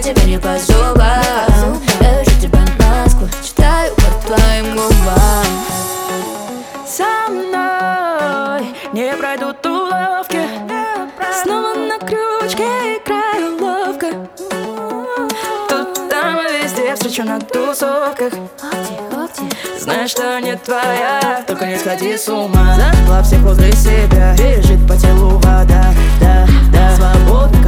теперь не по зубам. Я вижу тебя насквозь, читаю по твоим губам. Со мной не пройдут уловки, снова на крючке играю ловко. Тут, там и везде встречу на тусовках. Знаешь, что не твоя, только не сходи с ума. Зажгла всех возле себя, бежит по телу вода, да, да. Свободно,